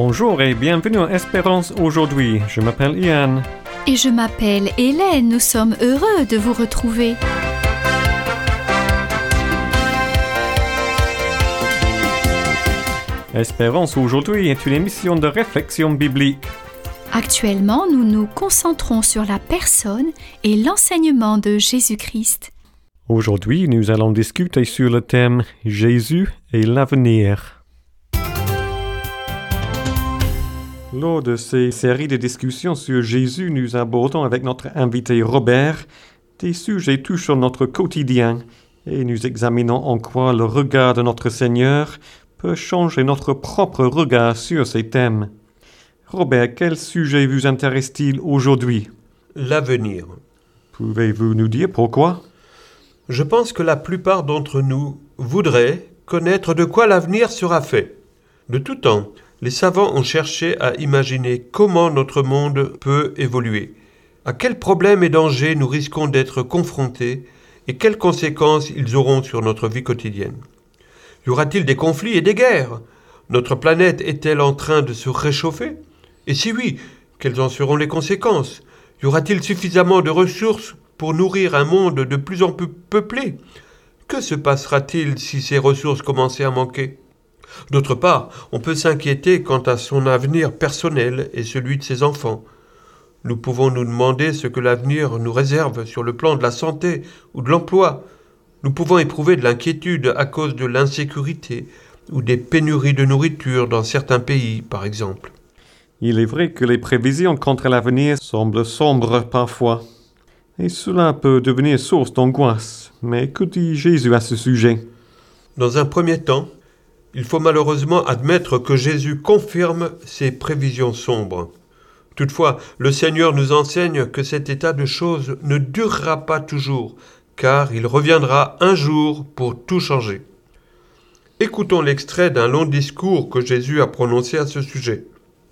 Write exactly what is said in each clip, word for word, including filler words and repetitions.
Bonjour et bienvenue à Espérance aujourd'hui. Je m'appelle Ian. Et je m'appelle Hélène. Nous sommes heureux de vous retrouver. Espérance aujourd'hui est une émission de réflexion biblique. Actuellement, nous nous concentrons sur la personne et l'enseignement de Jésus-Christ. Aujourd'hui, nous allons discuter sur le thème « Jésus et l'avenir ». Lors de ces séries de discussions sur Jésus, nous abordons avec notre invité Robert des sujets touchant notre quotidien et nous examinons en quoi le regard de notre Seigneur peut changer notre propre regard sur ces thèmes. Robert, quel sujet vous intéresse-t-il aujourd'hui? L'avenir. Pouvez-vous nous dire pourquoi? Je pense que la plupart d'entre nous voudraient connaître de quoi l'avenir sera fait. De tout temps, les savants ont cherché à imaginer comment notre monde peut évoluer, à quels problèmes et dangers nous risquons d'être confrontés et quelles conséquences ils auront sur notre vie quotidienne. Y aura-t-il des conflits et des guerres? Notre planète est-elle en train de se réchauffer? Et si oui, quelles en seront les conséquences? Y aura-t-il suffisamment de ressources pour nourrir un monde de plus en plus peuplé? Que se passera-t-il si ces ressources commençaient à manquer? D'autre part, on peut s'inquiéter quant à son avenir personnel et celui de ses enfants. Nous pouvons nous demander ce que l'avenir nous réserve sur le plan de la santé ou de l'emploi. Nous pouvons éprouver de l'inquiétude à cause de l'insécurité ou des pénuries de nourriture dans certains pays, par exemple. Il est vrai que les prévisions contre l'avenir semblent sombres parfois, et cela peut devenir source d'angoisse. Mais que dit Jésus à ce sujet? Dans un premier temps, il faut malheureusement admettre que Jésus confirme ses prévisions sombres. Toutefois, le Seigneur nous enseigne que cet état de choses ne durera pas toujours, car il reviendra un jour pour tout changer. Écoutons l'extrait d'un long discours que Jésus a prononcé à ce sujet.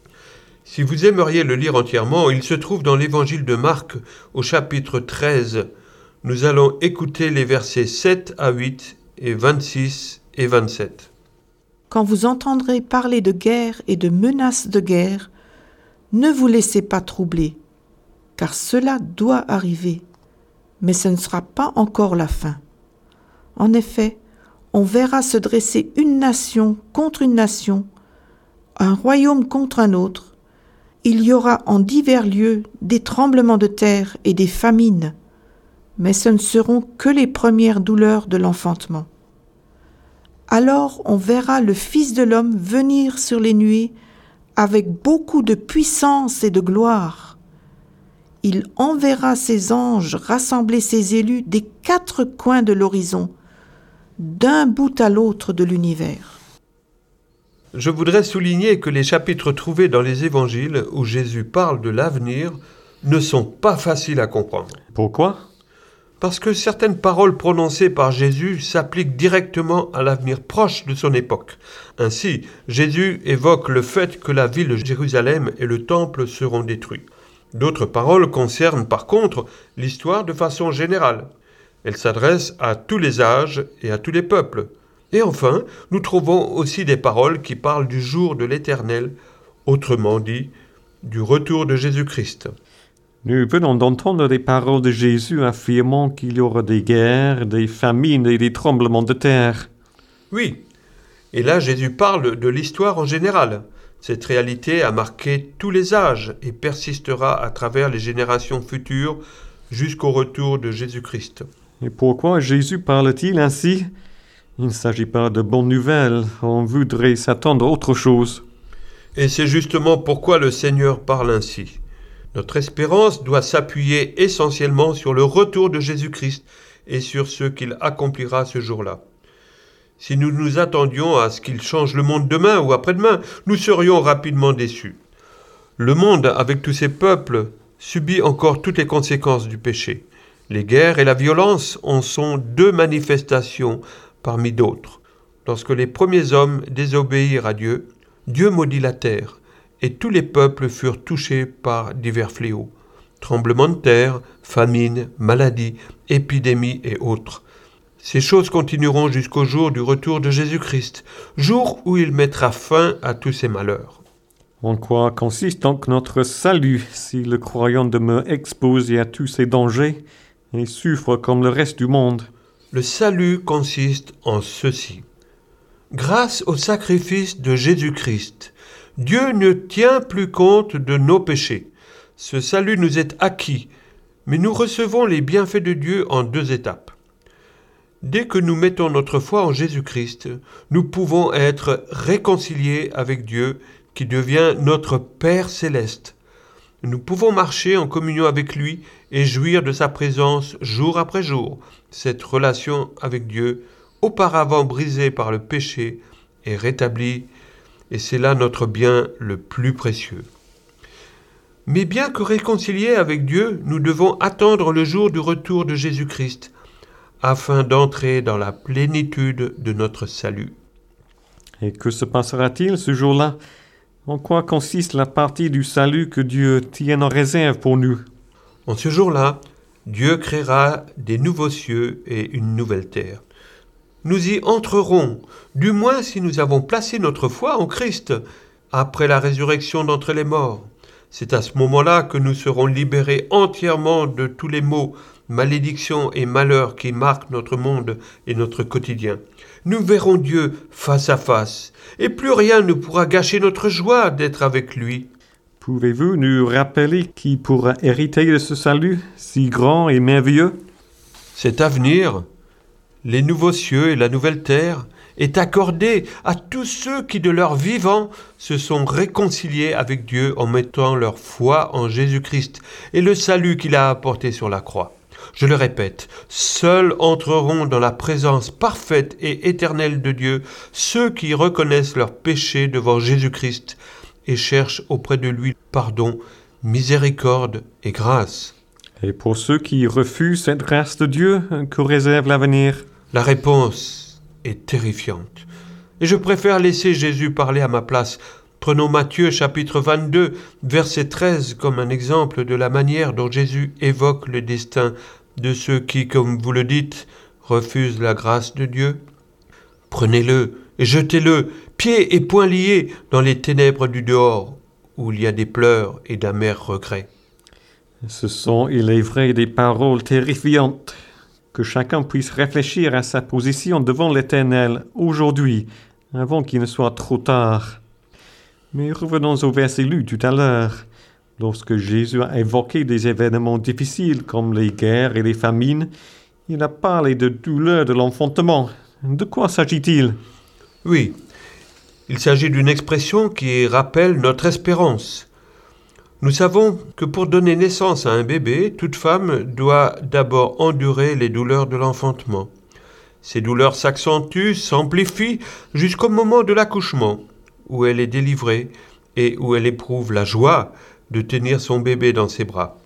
Si vous aimeriez le lire entièrement, il se trouve dans l'évangile de Marc, au chapitre treize. Nous allons écouter les versets sept à huit et vingt-six et vingt-sept. Quand vous entendrez parler de guerre et de menaces de guerre, ne vous laissez pas troubler, car cela doit arriver, mais ce ne sera pas encore la fin. En effet, on verra se dresser une nation contre une nation, un royaume contre un autre. Il y aura en divers lieux des tremblements de terre et des famines, mais ce ne seront que les premières douleurs de l'enfantement. Alors on verra le Fils de l'homme venir sur les nuées avec beaucoup de puissance et de gloire. Il enverra ses anges rassembler ses élus des quatre coins de l'horizon, d'un bout à l'autre de l'univers. Je voudrais souligner que les chapitres trouvés dans les évangiles où Jésus parle de l'avenir ne sont pas faciles à comprendre. Pourquoi? Parce que certaines paroles prononcées par Jésus s'appliquent directement à l'avenir proche de son époque. Ainsi, Jésus évoque le fait que la ville de Jérusalem et le temple seront détruits. D'autres paroles concernent par contre l'histoire de façon générale. Elles s'adressent à tous les âges et à tous les peuples. Et enfin, nous trouvons aussi des paroles qui parlent du jour de l'Éternel, autrement dit, du retour de Jésus-Christ. Nous venons d'entendre des paroles de Jésus affirmant qu'il y aura des guerres, des famines et des tremblements de terre. Oui, et là Jésus parle de l'histoire en général. Cette réalité a marqué tous les âges et persistera à travers les générations futures jusqu'au retour de Jésus-Christ. Et pourquoi Jésus parle-t-il ainsi? Il ne s'agit pas de bonnes nouvelles, on voudrait s'attendre à autre chose. Et c'est justement pourquoi le Seigneur parle ainsi. Notre espérance doit s'appuyer essentiellement sur le retour de Jésus-Christ et sur ce qu'il accomplira ce jour-là. Si nous nous attendions à ce qu'il change le monde demain ou après-demain, nous serions rapidement déçus. Le monde, avec tous ses peuples, subit encore toutes les conséquences du péché. Les guerres et la violence en sont deux manifestations parmi d'autres. Lorsque les premiers hommes désobéirent à Dieu, Dieu maudit la terre, et tous les peuples furent touchés par divers fléaux. Tremblements de terre, famine, maladies, épidémies et autres. Ces choses continueront jusqu'au jour du retour de Jésus-Christ, jour où il mettra fin à tous ces malheurs. En quoi consiste donc notre salut si le croyant demeure exposé à tous ces dangers et souffre comme le reste du monde? Le salut consiste en ceci. Grâce au sacrifice de Jésus-Christ, Dieu ne tient plus compte de nos péchés. Ce salut nous est acquis, mais nous recevons les bienfaits de Dieu en deux étapes. Dès que nous mettons notre foi en Jésus-Christ, nous pouvons être réconciliés avec Dieu, qui devient notre Père céleste. Nous pouvons marcher en communion avec lui et jouir de sa présence jour après jour. Cette relation avec Dieu, auparavant brisée par le péché, est rétablie, et c'est là notre bien le plus précieux. Mais bien que réconciliés avec Dieu, nous devons attendre le jour du retour de Jésus-Christ, afin d'entrer dans la plénitude de notre salut. Et que se passera-t-il ce jour-là? En quoi consiste la partie du salut que Dieu tient en réserve pour nous? En ce jour-là, Dieu créera des nouveaux cieux et une nouvelle terre. Nous y entrerons, du moins si nous avons placé notre foi en Christ, après la résurrection d'entre les morts. C'est à ce moment-là que nous serons libérés entièrement de tous les maux, malédictions et malheurs qui marquent notre monde et notre quotidien. Nous verrons Dieu face à face, et plus rien ne pourra gâcher notre joie d'être avec lui. Pouvez-vous nous rappeler qui pourra hériter de ce salut si grand et merveilleux? Cet avenir, les nouveaux cieux et la nouvelle terre, est accordé à tous ceux qui de leur vivant se sont réconciliés avec Dieu en mettant leur foi en Jésus-Christ et le salut qu'il a apporté sur la croix. Je le répète, seuls entreront dans la présence parfaite et éternelle de Dieu ceux qui reconnaissent leurs péchés devant Jésus-Christ et cherchent auprès de lui pardon, miséricorde et grâce. Et pour ceux qui refusent cette grâce de Dieu, que réserve l'avenir? La réponse est terrifiante. Et je préfère laisser Jésus parler à ma place. Prenons Matthieu chapitre vingt-deux, verset treize comme un exemple de la manière dont Jésus évoque le destin de ceux qui, comme vous le dites, refusent la grâce de Dieu. Prenez-le et jetez-le, pieds et poings liés, dans les ténèbres du dehors, où il y a des pleurs et d'amers regrets. Ce sont, il est vrai, des paroles terrifiantes. Que chacun puisse réfléchir à sa position devant l'Éternel aujourd'hui, avant qu'il ne soit trop tard. Mais revenons au verset lu tout à l'heure. Lorsque Jésus a évoqué des événements difficiles comme les guerres et les famines, il a parlé de douleur de l'enfantement. De quoi s'agit-il? Oui, il s'agit d'une expression qui rappelle notre espérance. Nous savons que pour donner naissance à un bébé, toute femme doit d'abord endurer les douleurs de l'enfantement. Ces douleurs s'accentuent, s'amplifient jusqu'au moment de l'accouchement, où elle est délivrée et où elle éprouve la joie de tenir son bébé dans ses bras.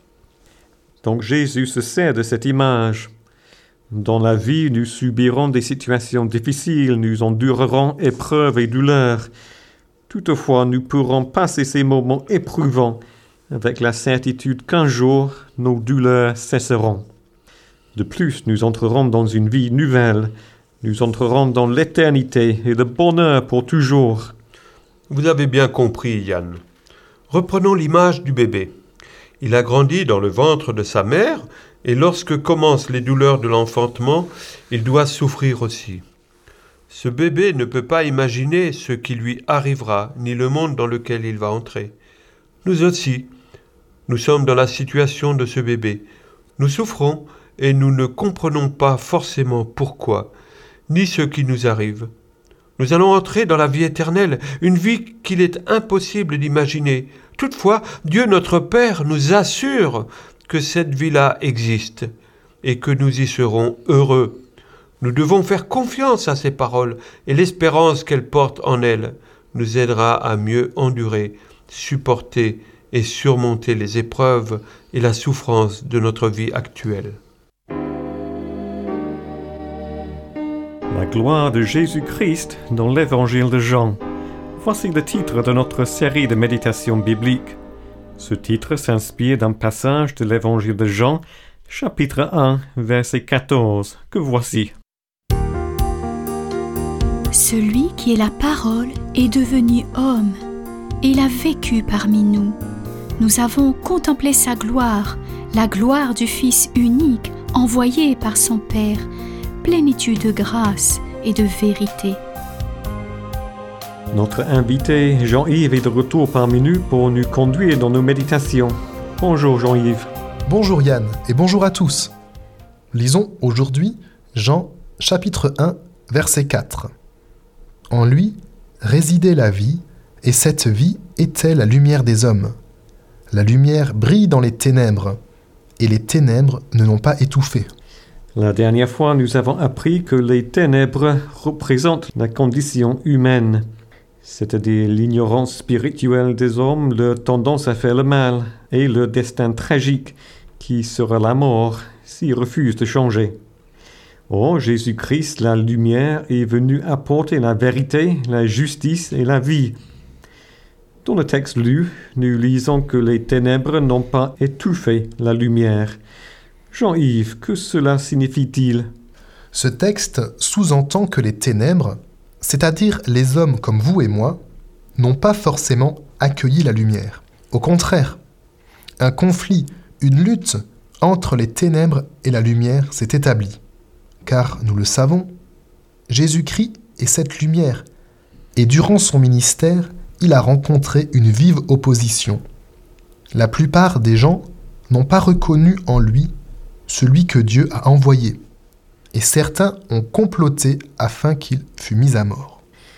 Donc Jésus se sert de cette image. Dans la vie, nous subirons des situations difficiles, nous endurerons épreuves et douleurs. Toutefois, nous pourrons passer ces moments éprouvants avec la certitude qu'un jour, nos douleurs cesseront. De plus, nous entrerons dans une vie nouvelle. Nous entrerons dans l'éternité et le bonheur pour toujours. Vous avez bien compris, Yann. Reprenons l'image du bébé. Il a grandi dans le ventre de sa mère, et lorsque commencent les douleurs de l'enfantement, il doit souffrir aussi. Ce bébé ne peut pas imaginer ce qui lui arrivera, ni le monde dans lequel il va entrer. Nous aussi, nous sommes dans la situation de ce bébé. Nous souffrons et nous ne comprenons pas forcément pourquoi, ni ce qui nous arrive. Nous allons entrer dans la vie éternelle, une vie qu'il est impossible d'imaginer. Toutefois, Dieu notre Père nous assure que cette vie-là existe et que nous y serons heureux. Nous devons faire confiance à ces paroles et l'espérance qu'elles portent en elles nous aidera à mieux endurer, supporter et surmonter les épreuves et la souffrance de notre vie actuelle. La gloire de Jésus-Christ dans l'Évangile de Jean. Voici le titre de notre série de méditations bibliques. Ce titre s'inspire d'un passage de l'Évangile de Jean, chapitre un, verset quatorze, que voici. Celui qui est la parole est devenu homme. et il a vécu parmi nous. Nous avons contemplé sa gloire, la gloire du Fils unique envoyé par son Père, plénitude de grâce et de vérité. Notre invité Jean-Yves est de retour parmi nous pour nous conduire dans nos méditations. Bonjour Jean-Yves. Bonjour Yann et bonjour à tous. Lisons aujourd'hui Jean chapitre un verset quatre. En lui résidait la vie et cette vie était la lumière des hommes. La lumière brille dans les ténèbres et les ténèbres ne l'ont pas étouffée. La dernière fois, nous avons appris que les ténèbres représentent la condition humaine, c'est-à-dire l'ignorance spirituelle des hommes, leur tendance à faire le mal et leur destin tragique qui sera la mort s'ils refusent de changer. Or, Jésus-Christ, la lumière, est venu apporter la vérité, la justice et la vie. Dans le texte lu, nous lisons que les ténèbres n'ont pas étouffé la lumière. Jean-Yves, que cela signifie-t-il ? Ce texte sous-entend que les ténèbres, c'est-à-dire les hommes comme vous et moi, n'ont pas forcément accueilli la lumière. Au contraire, un conflit, une lutte entre les ténèbres et la lumière s'est établi. Car, nous le savons, Jésus-Christ est cette lumière, et durant son ministère, il a rencontré une vive opposition. La plupart des gens n'ont pas reconnu en lui celui que Dieu a envoyé, et certains ont comploté afin qu'il fût mis à mort.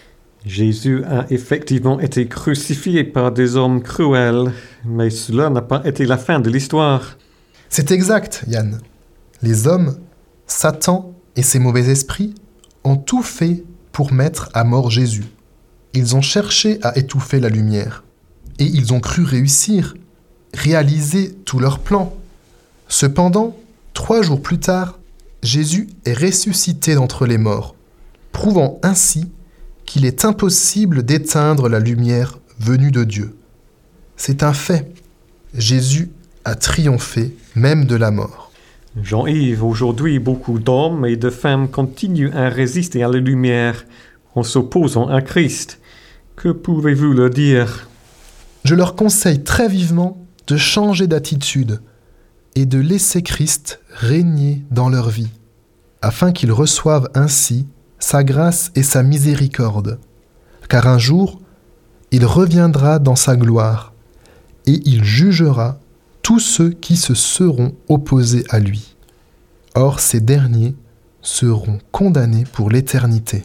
Jésus a effectivement été crucifié par des hommes cruels, mais cela n'a pas été la fin de l'histoire. C'est exact, Yann. Les hommes, Satan et ses mauvais esprits ont tout fait pour mettre à mort Jésus. Ils ont cherché à étouffer la lumière, et ils ont cru réussir, réaliser tous leurs plans. Cependant, trois jours plus tard, Jésus est ressuscité d'entre les morts, prouvant ainsi qu'il est impossible d'éteindre la lumière venue de Dieu. C'est un fait. Jésus a triomphé même de la mort. Jean-Yves, aujourd'hui, beaucoup d'hommes et de femmes continuent à résister à la lumière en s'opposant à Christ. Que pouvez-vous leur dire ? Je leur conseille très vivement de changer d'attitude et de laisser Christ régner dans leur vie, afin qu'ils reçoivent ainsi sa grâce et sa miséricorde. Car un jour, il reviendra dans sa gloire, et il jugera tous ceux qui se seront opposés à lui. Or, ces derniers seront condamnés pour l'éternité.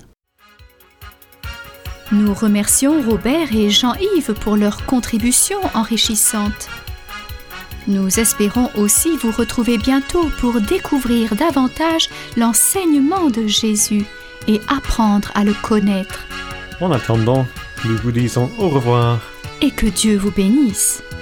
Nous remercions Robert et Jean-Yves pour leur contribution enrichissante. Nous espérons aussi vous retrouver bientôt pour découvrir davantage l'enseignement de Jésus et apprendre à le connaître. En attendant, nous vous disons au revoir. Et que Dieu vous bénisse.